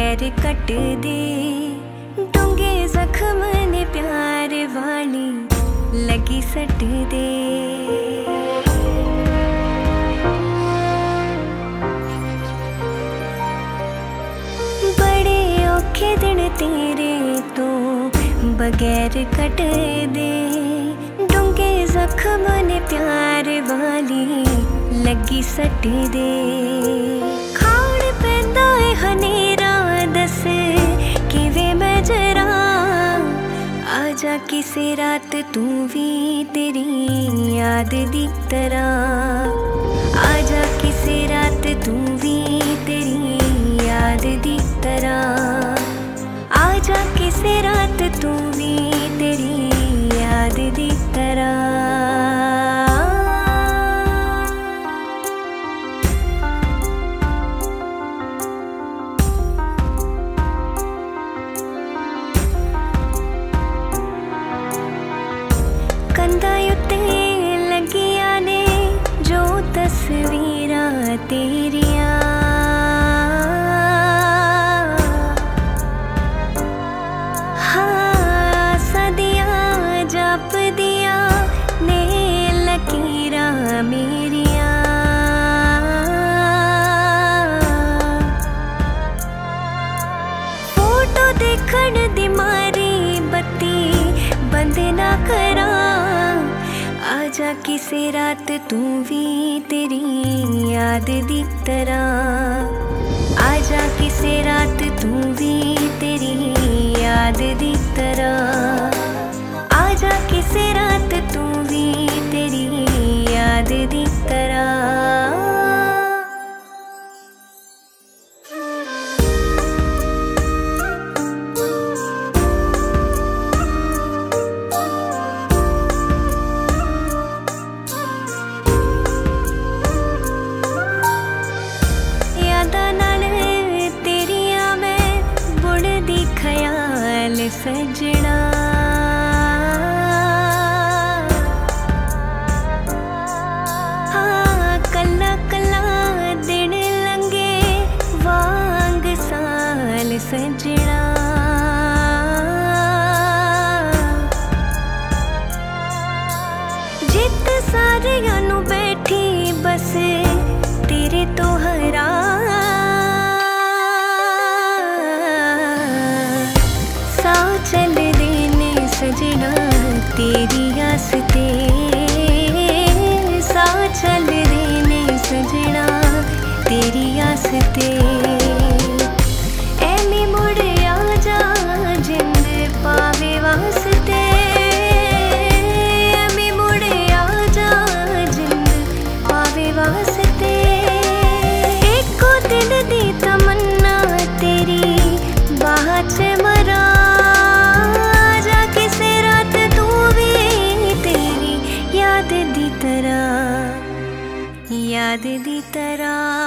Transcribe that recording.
बगैर कट दे, डूंगे जख्म ने प्यार वाली लगी सट दे। बड़े औखे दिन तेरे तो बगैर कट दे, डूंगे जख्म ने प्यार वाली लगी सट दे। खाण पैंदा है हनेरा दस किवें मैं जरा, आजा किसे रात तू भी तेरी याद दी तरह। आजा किसे रात तू भी तेरी याद दी तरह। आजा किसे रात तू भी तेरी याद दी तरह। कंधा उत्ते लगिया ने जो तस्वीरां तेरिया, हाँ सदिया जप दिया ने लकीरां मेरिया। फोटो देखण दी मारी बत्ती बंद ना करा, आजा किसे रात तू भी तेरी याद दी तरह। आजा किसे रात तू भी तेरी याद दी तरह। आजा किसे रात तू भी तेरी याद दी तरह। सजना हाँ कला कला दिन लंगे वांग साल सजना। जित सारियां नू बैठी बस तेरे तो हरा, चल देने सजना तेरी आस ते। सा चल देने सजना तेरी आस ते। ऐमी मुड़ आजा जिंद पावे वास्ते। ऐमी मुड़ आजा जिंद पावे वास्ते। एको दिल दी तमन्ना तेरी बाह च मरा, याद दी तरह